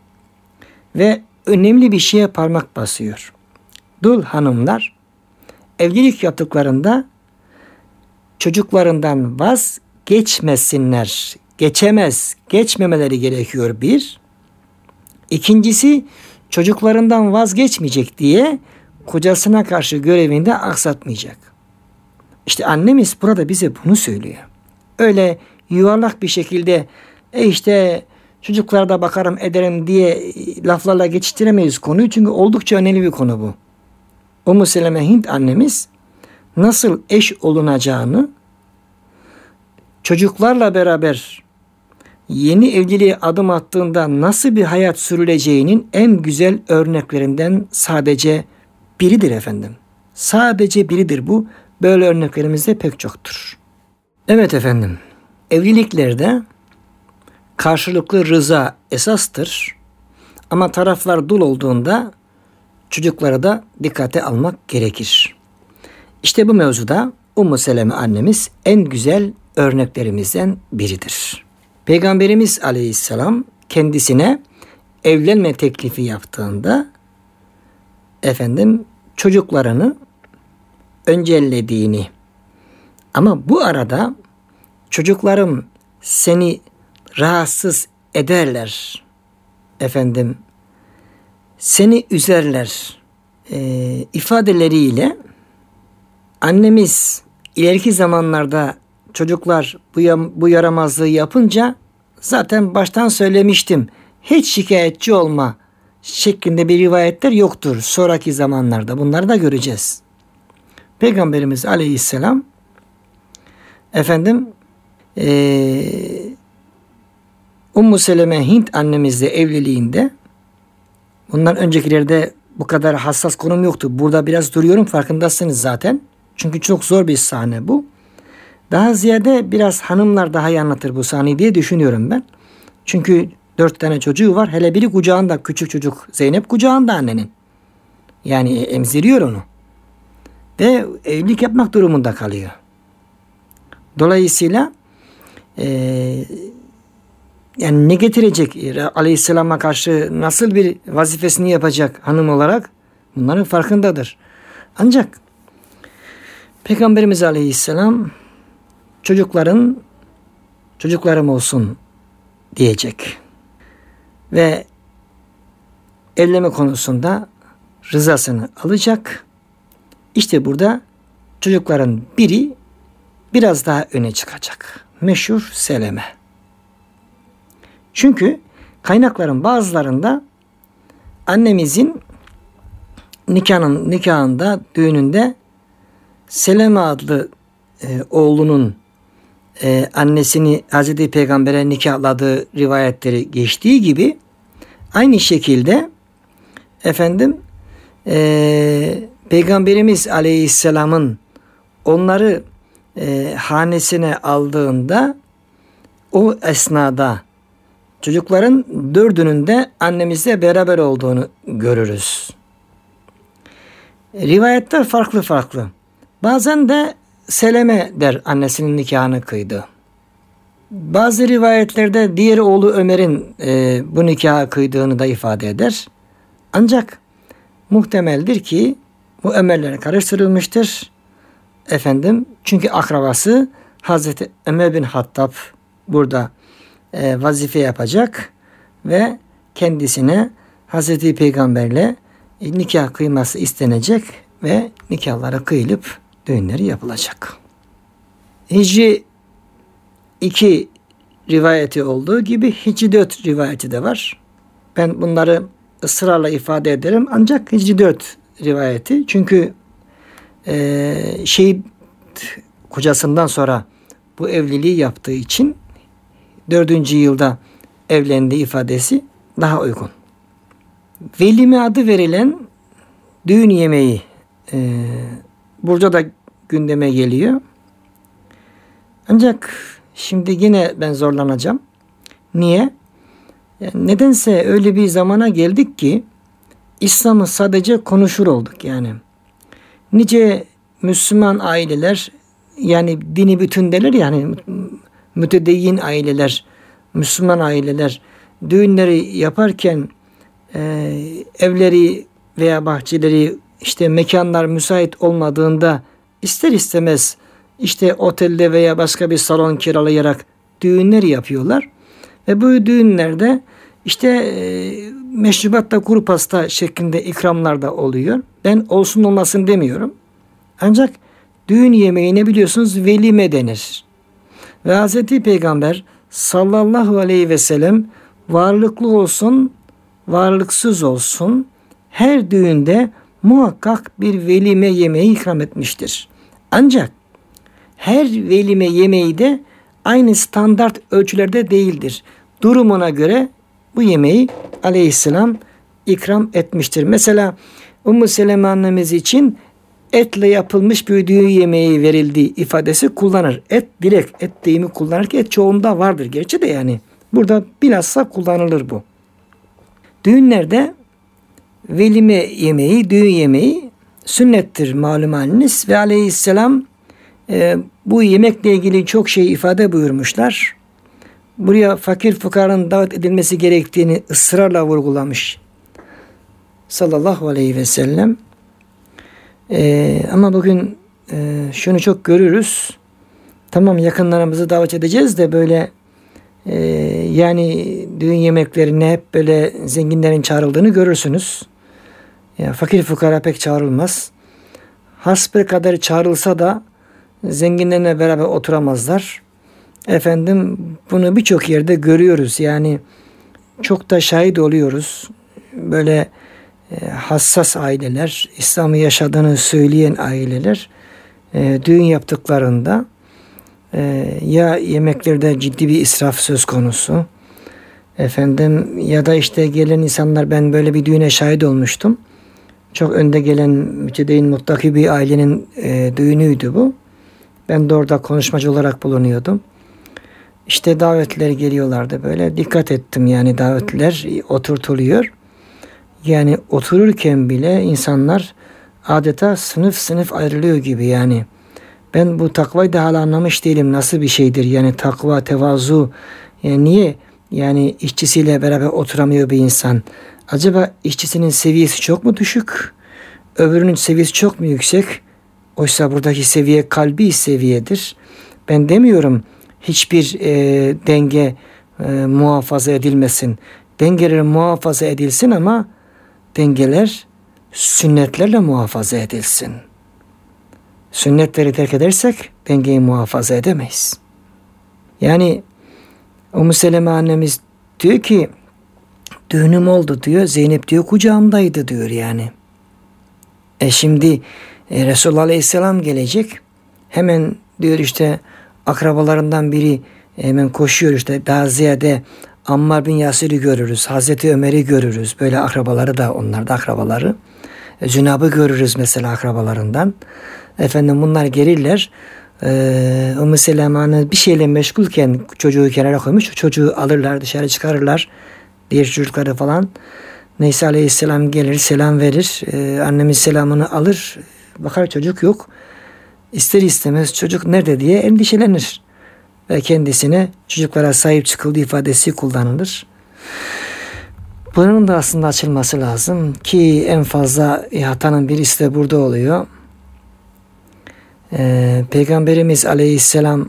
Ve önemli bir şeye parmak basıyor. Dul hanımlar evlilik yaptıklarında çocuklarından vazgeçmesinler. Geçmemeleri gerekiyor bir. İkincisi, çocuklarından vazgeçmeyecek diye kocasına karşı görevini de aksatmayacak. İşte annemiz burada bize bunu söylüyor. Öyle yuvarlak bir şekilde işte çocuklara bakarım ederim diye laflarla geçiştiremeyiz konuyu. Çünkü oldukça önemli bir konu bu. Ummu Seleme Hint annemiz nasıl eş olunacağını, çocuklarla beraber yeni evliliğe adım attığında nasıl bir hayat sürüleceğinin en güzel örneklerinden sadece biridir efendim. Sadece biridir bu. Böyle örneklerimiz de pek çoktur. Evet efendim, evliliklerde karşılıklı rıza esastır. Ama taraflar dul olduğunda çocukları da dikkate almak gerekir. İşte bu mevzuda Ummu Seleme annemiz en güzel örneklerimizden biridir. Peygamberimiz Aleyhisselam kendisine evlenme teklifi yaptığında çocuklarını öncellediğini, ama bu arada çocuklarım seni rahatsız ederler, seni üzerler ifadeleriyle annemiz ileriki zamanlarda çocuklar bu yaramazlığı yapınca zaten baştan söylemiştim, hiç şikayetçi olma şeklinde bir rivayetler yoktur. Sonraki zamanlarda bunları da göreceğiz. Peygamberimiz Aleyhisselam Ummu Seleme Hint annemizle evliliğinde, bundan öncekilerde bu kadar hassas konum yoktu. Burada biraz duruyorum, farkındasınız zaten. Çünkü çok zor bir sahne bu. Daha ziyade biraz hanımlar daha iyi anlatır bu sahneyi diye düşünüyorum ben. Çünkü 4 tane çocuğu var. Hele biri kucağında, küçük çocuk. Zeynep kucağında annenin. Yani emziriyor onu. Ve evlilik yapmak durumunda kalıyor. Dolayısıyla yani ne getirecek? Aleyhisselam'a karşı nasıl bir vazifesini yapacak hanım olarak? Bunların farkındadır. Ancak Peygamberimiz Aleyhisselam çocuklarım olsun diyecek. Ve evlenme konusunda rızasını alacak. İşte burada çocukların biri biraz daha öne çıkacak. Meşhur Seleme. Çünkü kaynakların bazılarında annemizin nikahında, düğününde Seleme adlı oğlunun annesini Hazreti Peygamber'e nikahladığı rivayetleri geçtiği gibi, aynı şekilde Peygamberimiz Aleyhisselam'ın onları hanesine aldığında o esnada çocukların 4'ünün de annemizle beraber olduğunu görürüz. Rivayetler farklı. Bazen de Seleme der annesinin nikahını kıydı. Bazı rivayetlerde diğer oğlu Ömer'in bu nikahı kıydığını da ifade eder. Ancak muhtemeldir ki bu Ömer'lere karıştırılmıştır. Çünkü akrabası Hazreti Ömer bin Hattab burada vazife yapacak ve kendisine Hazreti Peygamberle nikah kıyması istenecek ve nikahları kıyılıp düğünleri yapılacak. Hicri 2 rivayeti olduğu gibi Hicri 4 rivayeti de var. Ben bunları ısrarla ifade ederim. Ancak Hicri 4 rivayeti, çünkü şehit kocasından sonra bu evliliği yaptığı için 4. yılda evlendiği ifadesi daha uygun. Velime adı verilen düğün yemeği burada da gündeme geliyor. Ancak şimdi yine ben zorlanacağım. Niye? Nedense öyle bir zamana geldik ki İslam'ı sadece konuşur olduk yani. Nice Müslüman aileler, yani dini bütündeler, yani mütedeyyin aileler, Müslüman aileler düğünleri yaparken evleri veya bahçeleri, mekanlar müsait olmadığında ister istemez otelde veya başka bir salon kiralayarak düğünler yapıyorlar. Ve bu düğünlerde meşrubatta kuru pasta şeklinde ikramlar da oluyor. Ben olsun olmasın demiyorum. Ancak düğün yemeğine biliyorsunuz velime denir. Ve Hz. Peygamber sallallahu aleyhi ve sellem varlıklı olsun, varlıksız olsun her düğünde muhakkak bir velime yemeği ikram etmiştir. Ancak her velime yemeği de aynı standart ölçülerde değildir. durumuna göre bu yemeği aleyhisselam ikram etmiştir. Mesela Ümmü Seleme annemiz için etle yapılmış bir düğün yemeği verildiği ifadesi kullanır. Et direkt et deyimi kullanır ki et çoğunda vardır gerçi de yani. Burada bilhassa kullanılır bu. Düğünlerde velime yemeği, düğün yemeği sünnettir malum haliniz ve aleyhisselam bu yemekle ilgili çok şey ifade buyurmuşlar. Buraya fakir fukaranın davet edilmesi gerektiğini ısrarla vurgulamış sallallahu aleyhi ve sellem. Ama bugün şunu çok görürüz. Tamam, yakınlarımızı davet edeceğiz de böyle yani düğün yemeklerine hep böyle zenginlerin çağrıldığını görürsünüz. Yani fakir fukara pek çağrılmaz. Hasbelkader çağrılsa da zenginlerle beraber oturamazlar. Efendim, bunu birçok yerde görüyoruz. Yani çok da şahit oluyoruz. Böyle hassas aileler, İslam'ı yaşadığını söyleyen aileler düğün yaptıklarında ya yemeklerde ciddi bir israf söz konusu, efendim, ya da işte gelen insanlar, ben böyle bir düğüne şahit olmuştum. Çok önde gelen mütedeyyin muttaki bir ailenin düğünüydü bu. Ben de orada konuşmacı olarak bulunuyordum. İşte davetliler geliyorlardı böyle. Dikkat ettim, yani davetliler oturtuluyor. Yani otururken bile insanlar adeta sınıf sınıf ayrılıyor gibi yani. Ben bu takvayı da hala anlamış değilim. Nasıl bir şeydir yani takva, tevazu. Yani niye yani işçisiyle beraber oturamıyor bir insan? Acaba işçisinin seviyesi çok mu düşük? Öbürünün seviyesi çok mu yüksek? Oysa buradaki seviye kalbi seviyedir. Ben demiyorum hiçbir denge muhafaza edilmesin. Dengeler muhafaza edilsin ama dengeler sünnetlerle muhafaza edilsin. Sünnetleri terk edersek dengeyi muhafaza edemeyiz. Yani Ümmü Seleme annemiz diyor ki düğünüm oldu diyor. Zeynep diyor kucağımdaydı diyor yani. Şimdi Resulullah Aleyhisselam gelecek. Hemen diyor işte akrabalarından biri hemen koşuyor, işte daha ziyade Ammar bin Yasir'i görürüz. Hazreti Ömer'i görürüz. Böyle akrabaları da, onlar da akrabaları. Zünab'ı görürüz mesela akrabalarından. Efendim bunlar gelirler. Ümmü Seleme'nin bir şeyle meşgulken çocuğu kenara koymuş. Çocuğu alırlar, dışarı çıkarırlar. Diğer çocukları falan. Neyse Aleyhisselam gelir, selam verir. Annemiz selamını alır. Bakar çocuk yok. İster istemez çocuk nerede diye endişelenir. Ve kendisine çocuklara sahip çıkıldığı ifadesi kullanılır. Bunun da aslında açılması lazım ki en fazla hatanın birisi de burada oluyor. Peygamberimiz Aleyhisselam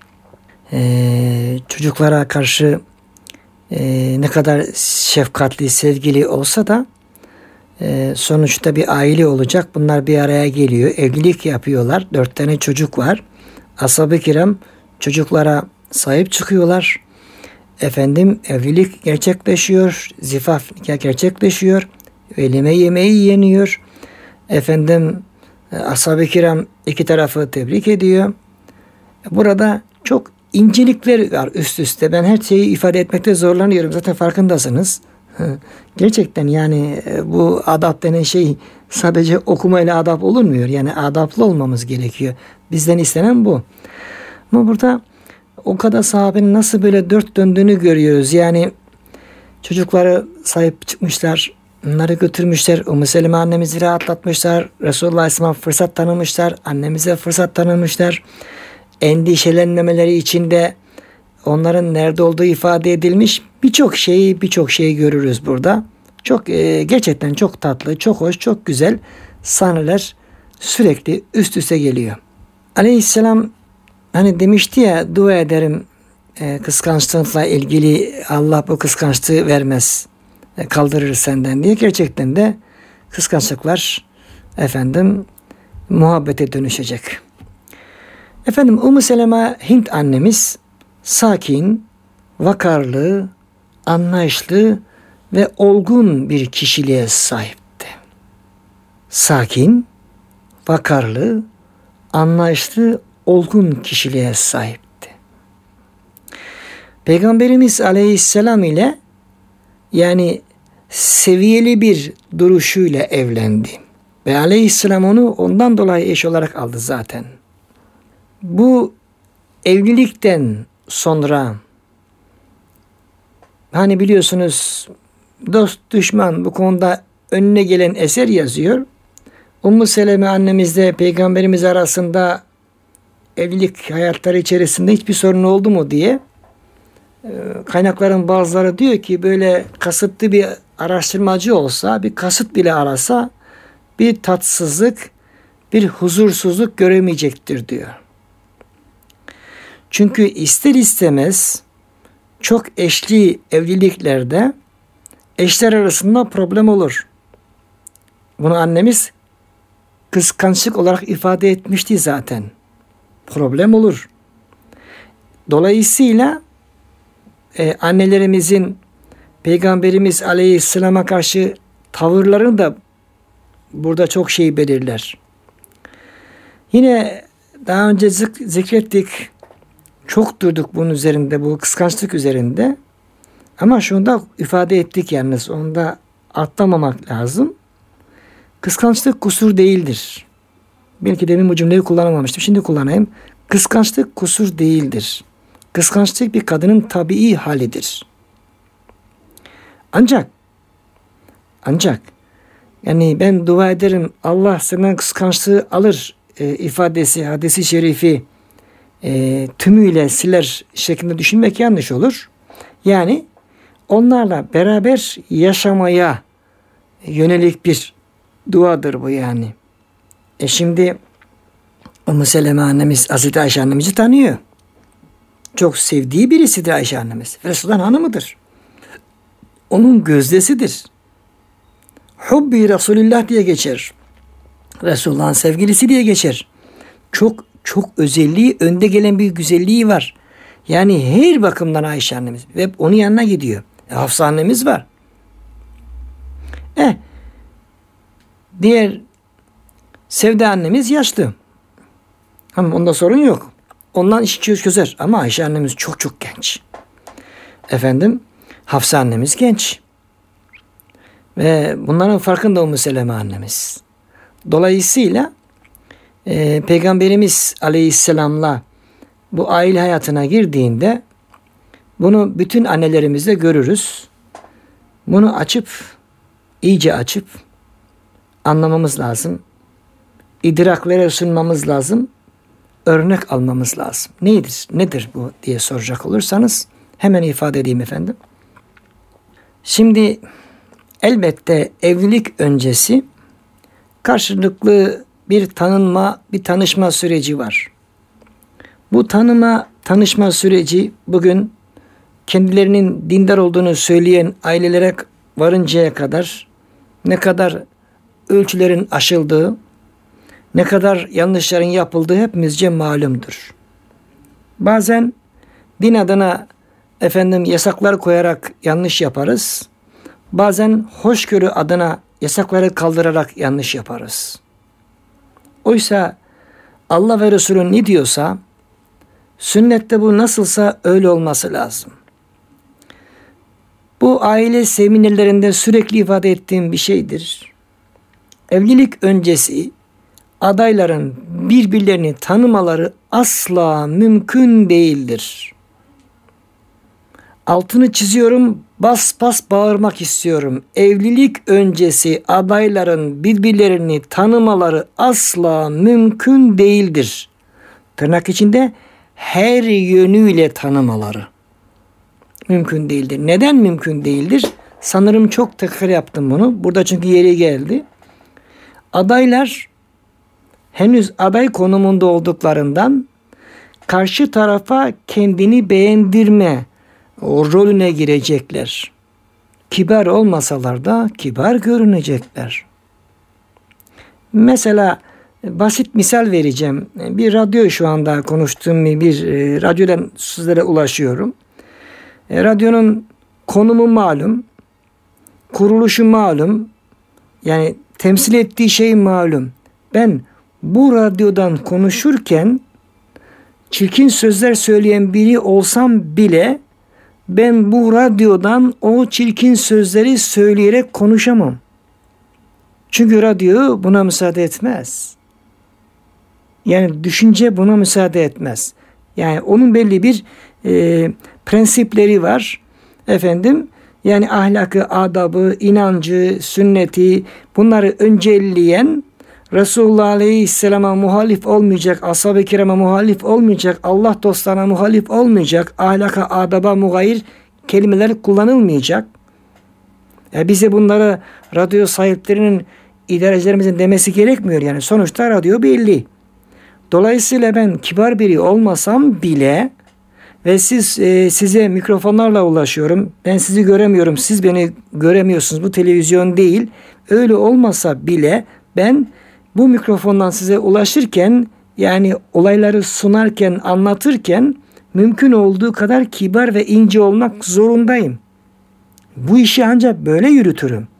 çocuklara karşı ne kadar şefkatli, sevgili olsa da sonuçta bir aile olacak. Bunlar bir araya geliyor. Evlilik yapıyorlar. 4 tane çocuk var. Ashab-ı kiram çocuklara sahip çıkıyorlar. Efendim evlilik gerçekleşiyor. Zifaf nikah gerçekleşiyor. Velime yemeği yeniyor. Efendim ashab-ı kiram iki tarafı tebrik ediyor. Burada çok incelikler var üst üste. Ben her şeyi ifade etmekte zorlanıyorum. Zaten farkındasınız. Gerçekten yani bu adap denen şey sadece okumayla adap olunmuyor. Yani adaplı olmamız gerekiyor. Bizden istenen bu. Ama burada o kadar sahabenin nasıl böyle dört döndüğünü görüyoruz. Yani çocukları sahip çıkmışlar. Onları götürmüşler. Ümmü Seleme annemizi rahatlatmışlar. Resulullah Aleyhisselam fırsat tanımışlar. Annemize fırsat tanımışlar. Endişelenmemeleri için de onların nerede olduğu ifade edilmiş. Birçok şeyi görürüz burada. Çok gerçekten çok tatlı, çok hoş, çok güzel sahneler sürekli üst üste geliyor. Aleyhisselam hani demişti ya, dua ederim kıskançlıkla ilgili, Allah bu kıskançlığı vermez, kaldırır senden diye. Gerçekten de kıskançlıklar efendim muhabbete dönüşecek. Efendim Ümmü Seleme Hint annemiz sakin, vakarlı, anlayışlı ve olgun bir kişiliğe sahipti. Sakin, vakarlı, anlayışlı, olgun kişiliğe sahipti. Peygamberimiz Aleyhisselam ile yani seviyeli bir duruşuyla evlendi. Ve Aleyhisselam onu ondan dolayı eş olarak aldı zaten. Bu evlilikten sonra hani biliyorsunuz dost düşman bu konuda önüne gelen eser yazıyor. Ummu Seleme annemizle Peygamberimiz arasında evlilik hayatları içerisinde hiçbir sorun oldu mu diye kaynakların bazıları diyor ki böyle kasıtlı bir araştırmacı olsa, bir kasıt bile arasa bir tatsızlık, bir huzursuzluk göremeyecektir diyor. Çünkü ister istemez çok eşli evliliklerde eşler arasında problem olur. Bunu annemiz kıskançlık olarak ifade etmişti zaten. Problem olur. Dolayısıyla annelerimizin Peygamberimiz Aleyhisselam'a karşı tavırlarını da burada çok şey belirler. Yine daha önce zikrettik. Çok durduk bunun üzerinde, bu kıskançlık üzerinde. Ama şunu da ifade ettik yalnız. Onu da atlamamak lazım. Kıskançlık kusur değildir. Belki demin bu cümleyi kullanamamıştım. Şimdi kullanayım. Kıskançlık kusur değildir. Kıskançlık bir kadının tabii halidir. Ancak yani ben dua ederim Allah senden kıskançlığı alır ifadesi, hadisi şerifi tümüyle siler şeklinde düşünmek yanlış olur. Yani onlarla beraber yaşamaya yönelik bir duadır bu yani. Şimdi Ümmü Seleme annemiz Hazreti Ayşe annemizi tanıyor. Çok sevdiği birisidir Ayşe annemiz. Resulullah'ın hanımıdır. Onun gözdesidir. Hubbi Resulullah diye geçer. Resulullah'ın sevgilisi diye geçer. Çok özelliği, önde gelen bir güzelliği var. Yani her bakımdan Ayşe annemiz. Ve onun yanına gidiyor. Hafsa annemiz var. Diğer Sevde annemiz yaşlı. Ama onda sorun yok. Ondan işi çözer. Ama Ayşe annemiz çok genç. Hafsa annemiz genç. Ve bunların farkında Ümmü Seleme annemiz. Dolayısıyla Peygamberimiz Aleyhisselam'la bu aile hayatına girdiğinde bunu bütün annelerimizde görürüz. Bunu iyice açıp anlamamız lazım. İdraklere sunmamız lazım. Örnek almamız lazım. Nedir bu diye soracak olursanız hemen ifade edeyim efendim. Şimdi elbette evlilik öncesi karşılıklı bir tanışma süreci var. Bu tanışma süreci bugün kendilerinin dindar olduğunu söyleyen ailelere varıncaya kadar ne kadar ölçülerin aşıldığı, ne kadar yanlışların yapıldığı hepimizce malumdur. Bazen din adına yasaklar koyarak yanlış yaparız. Bazen hoşgörü adına yasakları kaldırarak yanlış yaparız. Oysa Allah ve Resulü ne diyorsa, sünnette bu nasılsa öyle olması lazım. Bu aile seminerlerinde sürekli ifade ettiğim bir şeydir. Evlilik öncesi adayların birbirlerini tanımaları asla mümkün değildir. Altını çiziyorum, bas bas bağırmak istiyorum. Evlilik öncesi adayların birbirlerini tanımaları asla mümkün değildir. Tırnak içinde her yönüyle tanımaları mümkün değildir. Neden mümkün değildir? Sanırım çok tekrar yaptım bunu. Burada çünkü yeri geldi. Adaylar henüz aday konumunda olduklarından karşı tarafa kendini beğendirme rolüne girecekler. Kibar olmasalar da kibar görünecekler. Mesela basit misal vereceğim. Bir radyo şu anda konuştuğum bir radyodan sizlere ulaşıyorum. Radyonun konumu malum, kuruluşu malum, yani temsil ettiği şey malum. Ben bu radyodan konuşurken çirkin sözler söyleyen biri olsam bile ben bu radyodan o çirkin sözleri söyleyerek konuşamam. Çünkü radyo buna müsaade etmez. Yani düşünce buna müsaade etmez. Yani onun belli bir prensipleri var. Yani ahlakı, adabı, inancı, sünneti bunları öncelleyen, Resulullah Aleyhisselam'a muhalif olmayacak, ashab-ı kirama muhalif olmayacak, Allah dostlarına muhalif olmayacak, ahlaka, adaba mugayir kelimeler kullanılmayacak. Bize bunları radyo sahiplerinin, idarecilerimizin demesi gerekmiyor. Yani sonuçta radyo belli. Dolayısıyla ben kibar biri olmasam bile ve size mikrofonlarla ulaşıyorum. Ben sizi göremiyorum, siz beni göremiyorsunuz. Bu televizyon değil. Öyle olmasa bile ben bu mikrofondan size ulaşırken, yani olayları sunarken, anlatırken mümkün olduğu kadar kibar ve ince olmak zorundayım. Bu işi ancak böyle yürütürüm.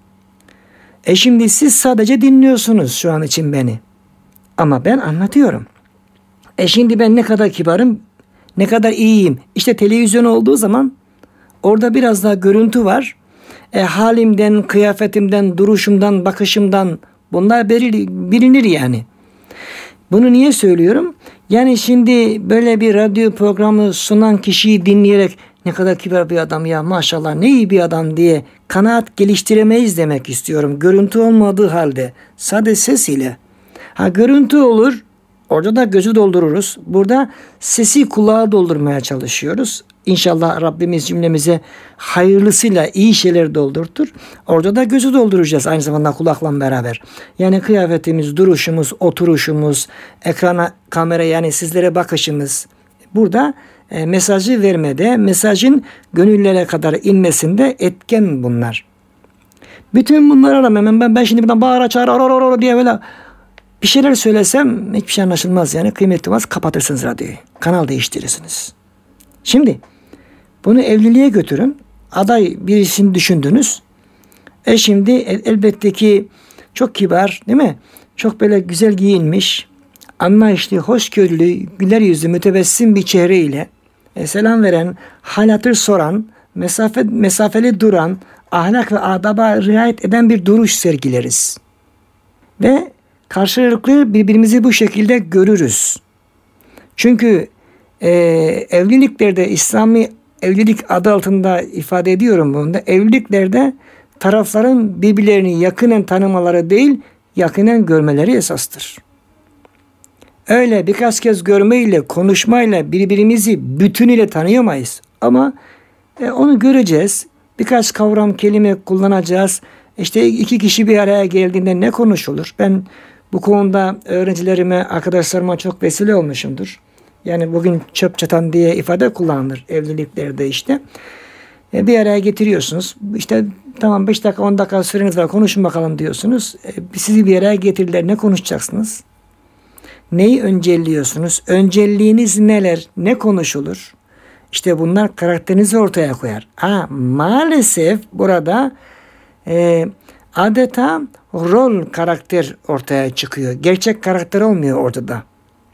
Şimdi siz sadece dinliyorsunuz şu an için beni. Ama ben anlatıyorum. Şimdi ben ne kadar kibarım, ne kadar iyiyim. İşte televizyon olduğu zaman orada biraz daha görüntü var. Halimden, kıyafetimden, duruşumdan, bakışımdan bunlar bilinir yani. Bunu niye söylüyorum? Yani şimdi böyle bir radyo programı sunan kişiyi dinleyerek ne kadar kibar bir adam ya, maşallah ne iyi bir adam diye kanaat geliştiremeyiz demek istiyorum. Görüntü olmadığı halde sadece ses ile. Görüntü olur, orada da gözü doldururuz. Burada sesi kulağa doldurmaya çalışıyoruz. İnşallah Rabbimiz cümlemize hayırlısıyla iyi şeyler doldurtur. Orada da gözü dolduracağız aynı zamanda kulakla beraber. Yani kıyafetimiz, duruşumuz, oturuşumuz, ekrana, kamera, yani sizlere bakışımız. Burada mesajı vermede, mesajın gönüllere kadar inmesinde etken bunlar. Bütün bunlara rağmen ben şimdi buradan bağıra çağıra diye böyle bir şeyler söylesem hiçbir şey anlaşılmaz. Yani kıymetli olmaz, kapatırsınız radyoyu. Kanal değiştirirsiniz. Şimdi bunu evliliğe götürün. Aday birisini düşündünüz. Şimdi elbette ki çok kibar, değil mi? Çok böyle güzel giyinmiş, anlayışlı, hoşgörülü, güler yüzlü, mütebessim bir çehreyle selam veren, hal hatır soran, mesafeli duran, ahlak ve adaba riayet eden bir duruş sergileriz. Ve karşılıklı birbirimizi bu şekilde görürüz. Çünkü evliliklerde, İslami evlilik adı altında ifade ediyorum bunu da, evliliklerde tarafların birbirlerini yakinen tanımaları değil, yakinen görmeleri esastır. Öyle birkaç kez görmeyle, konuşmayla birbirimizi bütünüyle tanıyamayız. Ama onu göreceğiz. Birkaç kavram, kelime kullanacağız. İşte iki kişi bir araya geldiğinde ne konuşulur? Ben bu konuda öğrencilerime, arkadaşlarıma çok vesile olmuşumdur. Yani bugün çöp çatan diye ifade kullanılır evliliklerde işte. Bir araya getiriyorsunuz. İşte tamam 5 dakika 10 dakika süreniz var, konuşun bakalım diyorsunuz. Sizi bir araya getirirler. Ne konuşacaksınız? Neyi öncelliyorsunuz? Öncelliğiniz neler? Ne konuşulur? İşte bunlar karakterinizi ortaya koyar. Maalesef burada adeta rol karakter ortaya çıkıyor. Gerçek karakter olmuyor ortada.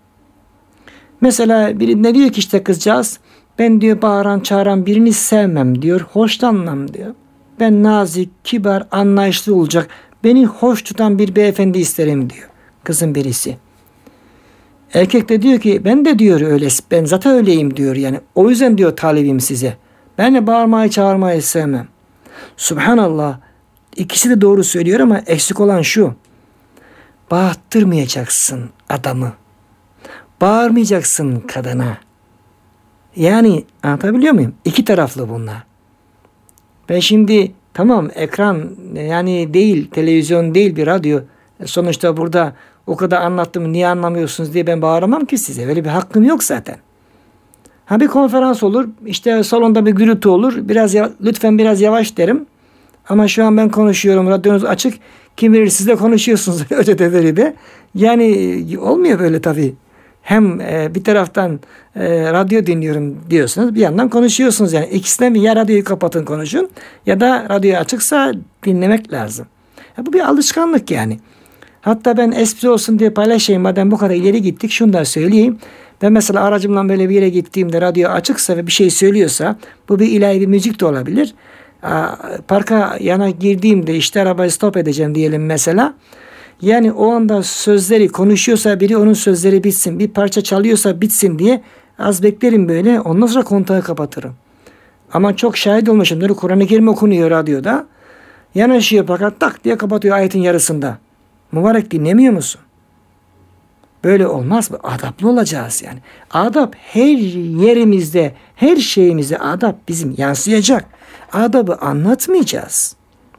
Mesela birine diyor ki işte kızcağız, ben diyor bağıran çağıran birini sevmem diyor, hoşlanmam diyor. Ben nazik, kibar, anlayışlı olacak, beni hoş tutan bir beyefendi isterim diyor kızın birisi. Erkek de diyor ki ben de diyor öyle, ben zaten öyleyim diyor, yani o yüzden diyor talibim size. Ben de bağırmayı çağırmayı sevmem. Subhanallah, ikisi de doğru söylüyor ama eksik olan şu: bağırtırmayacaksın adamı. Bağırmayacaksın kadına. Yani anlatabiliyor muyum? İki taraflı bunlar. Ben şimdi tamam ekran yani değil, televizyon değil, bir radyo. Sonuçta burada o kadar anlattım, niye anlamıyorsunuz diye ben bağıramam ki size. Öyle bir hakkım yok zaten. Bir konferans olur, işte salonda bir gürültü olur. Lütfen biraz yavaş derim. Ama şu an ben konuşuyorum, radyonuz açık. Kim bilir siz de konuşuyorsunuz ötede de. Yani olmuyor böyle tabii. Hem bir taraftan radyo dinliyorum diyorsunuz, bir yandan konuşuyorsunuz. Yani ikisinden bir, ya radyoyu kapatın konuşun ya da radyo açıksa dinlemek lazım. Bu bir alışkanlık yani. Hatta ben espri olsun diye paylaşayım. Madem bu kadar ileri gittik, şunu da söyleyeyim. Ben mesela aracımla böyle bir yere gittiğimde radyo açıksa ve bir şey söylüyorsa, bu bir ilahi bir müzik de olabilir. Parka yana girdiğimde işte arabayı stop edeceğim diyelim mesela. Yani o anda sözleri konuşuyorsa biri, onun sözleri bitsin. Bir parça çalıyorsa bitsin diye az beklerim böyle. Ondan sonra kontağı kapatırım. Ama çok şahit olmuşumdur. Kur'an-ı Kerim okunuyor radyoda. Yanaşıyor fakat tak diye kapatıyor ayetin yarısında. Mübarek, dinlemiyor musun? Böyle olmaz mı? Adaplı olacağız yani. Adap her yerimizde, her şeyimizde adap bizim yansıyacak. Adabı anlatmayacağız.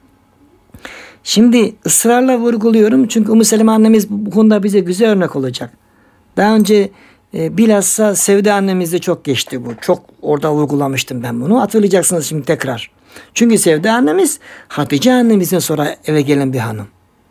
Şimdi ısrarla vurguluyorum çünkü Ümmü Seleme annemiz bu konuda bize güzel örnek olacak. Daha önce bilhassa Sevde annemizde çok geçti bu. Çok orada vurgulamıştım ben bunu. Hatırlayacaksınız şimdi tekrar. Çünkü Sevde annemiz Hatice annemizden sonra eve gelen bir hanım.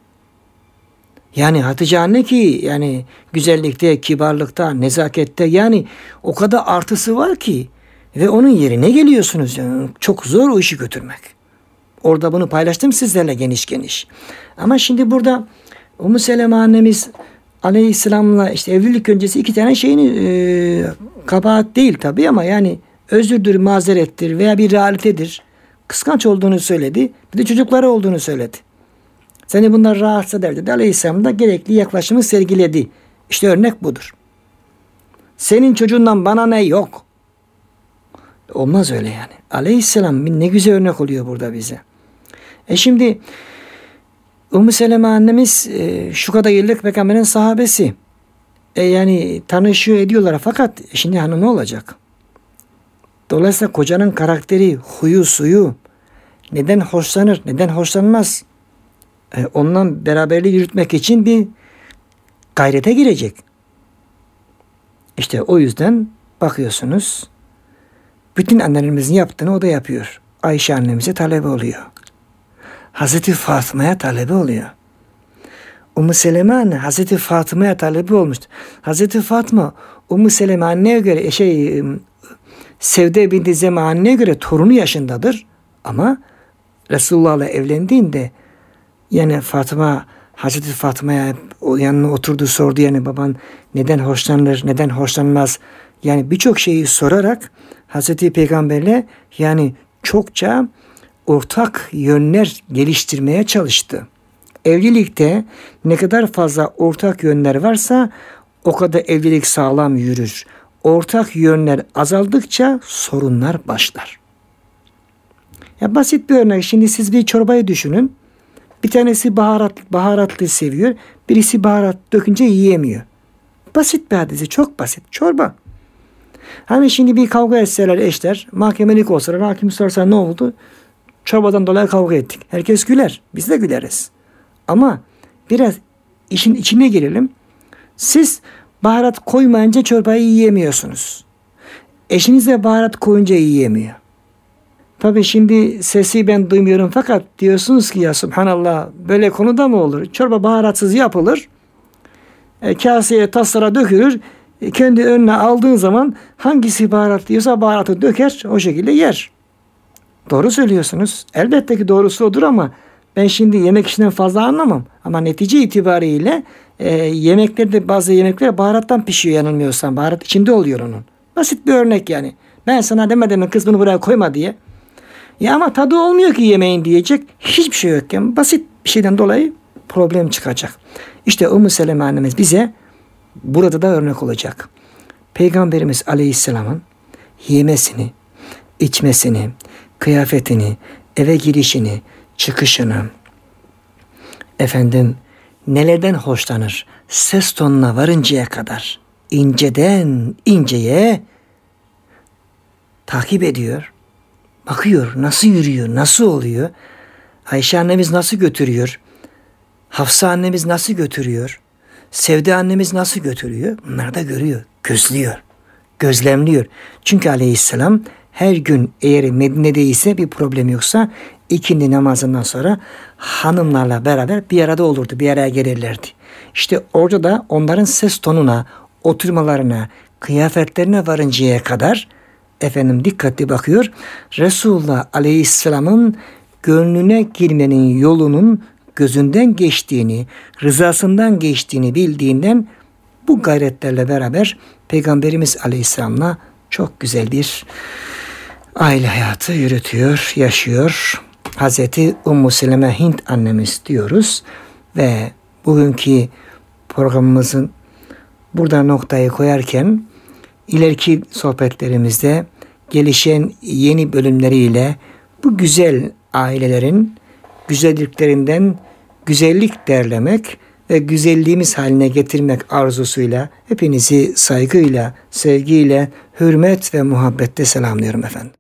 Yani Hatice anne ki yani güzellikte, kibarlıkta, nezakette yani o kadar artısı var ki ve onun yerine geliyorsunuz. Yani çok zor o işi götürmek. Orada bunu paylaştım sizlerle geniş geniş. Ama şimdi burada Ümmü Seleme annemiz Aleyhisselam'la işte evlilik öncesi 2 tane şeyini kabahat değil tabii ama yani özürdür, mazerettir veya bir realitedir. Kıskanç olduğunu söyledi. Bir de çocukları olduğunu söyledi. Seni bunlar rahatsız eder dedi. Aleyhisselam da gerekli yaklaşımı sergiledi. İşte örnek budur. Senin çocuğundan bana ne yok. Olmaz öyle yani. Aleyhisselam ne güzel örnek oluyor burada bize. Şimdi Ümmü Seleme annemiz şu kadar yıllık Peygamberin sahabesi. Yani tanışıyor ediyorlar fakat şimdi hanımı olacak. Dolayısıyla kocanın karakteri, huyu, suyu, neden hoşlanır, neden hoşlanmaz, onunla beraberliği yürütmek için bir gayrete girecek. İşte o yüzden bakıyorsunuz bütün annelerimizin yaptığını o da yapıyor. Ayşe annemize talebe oluyor. Hazreti Fatıma'ya talebe oluyor. Ümmü Seleme anne Hazreti Fatıma'ya talebe olmuştu. Hazreti Fatıma Ümmü Seleme anneye göre Sevde binti Zema anneye göre torunu yaşındadır. Ama Resulullah'la evlendiğinde yani Fatıma Hazreti Fatıma'ya yanına oturdu, sordu yani baban neden hoşlanır, neden hoşlanmaz. Yani birçok şeyi sorarak Hazreti Peygamberle yani çokça ortak yönler geliştirmeye çalıştı. Evlilikte ne kadar fazla ortak yönler varsa o kadar evlilik sağlam yürür. Ortak yönler azaldıkça sorunlar başlar. Ya basit bir örnek. Şimdi siz bir çorbayı düşünün. Bir tanesi baharatlı seviyor. Birisi baharat dökünce yiyemiyor. Basit bir hadise. Çok basit. Çorba. Hani şimdi bir kavga etseler eşler, mahkemelik olsalar, hakim sorsa ne oldu? Çorbadan dolayı kavga ettik. Herkes güler. Biz de güleriz. Ama biraz işin içine girelim. Siz baharat koymayınca çorbayı yiyemiyorsunuz. Eşiniz de baharat koyunca yiyemiyor. Tabii şimdi sesi ben duymuyorum fakat diyorsunuz ki ya subhanallah böyle konuda mı olur? Çorba baharatsız yapılır. Kaseye taslara dökülür. Kendi önüne aldığın zaman hangisi baharat diyorsa baharatı döker o şekilde yer. Doğru söylüyorsunuz. Elbette ki doğrusu odur ama ben şimdi yemek işinden fazla anlamam. Ama netice itibariyle yemeklerde bazı yemekler baharattan pişiyor yanılmıyorsam. Baharat içinde oluyor onun. Basit bir örnek yani. Ben sana demedim mi kız bunu buraya koyma diye. Ya ama tadı olmuyor ki yemeğin diyecek. Hiçbir şey yokken basit bir şeyden dolayı problem çıkacak. İşte Ümmü Seleme annemiz bize burada da örnek olacak. Peygamberimiz Aleyhisselam'ın yemesini, içmesini, kıyafetini, eve girişini, çıkışını, nelerden hoşlanır, ses tonuna varıncaya kadar inceden inceye takip ediyor. Bakıyor nasıl yürüyor, nasıl oluyor. Ayşe annemiz nasıl götürüyor. Hafsa annemiz nasıl götürüyor. Sevde annemiz nasıl götürüyor. Bunları da görüyor, gözlüyor, gözlemliyor. Çünkü Aleyhisselam her gün eğer Medine'deyse bir problem yoksa ikindi namazından sonra hanımlarla beraber bir arada olurdu, bir araya gelirlerdi. İşte orada da onların ses tonuna, oturmalarına, kıyafetlerine varıncaya kadar dikkatli bakıyor. Resulullah Aleyhisselam'ın gönlüne girmenin yolunun gözünden geçtiğini, rızasından geçtiğini bildiğinden bu gayretlerle beraber Peygamberimiz Aleyhisselam'la çok güzel bir aile hayatı yürütüyor, yaşıyor. Hazreti Ummu Seleme Hint annemiz diyoruz ve bugünkü programımızın burada noktayı koyarken ileriki sohbetlerimizde gelişen yeni bölümleriyle bu güzel ailelerin güzelliklerinden güzellik derlemek ve güzelliğimiz haline getirmek arzusuyla hepinizi saygıyla, sevgiyle, hürmet ve muhabbetle selamlıyorum efendim.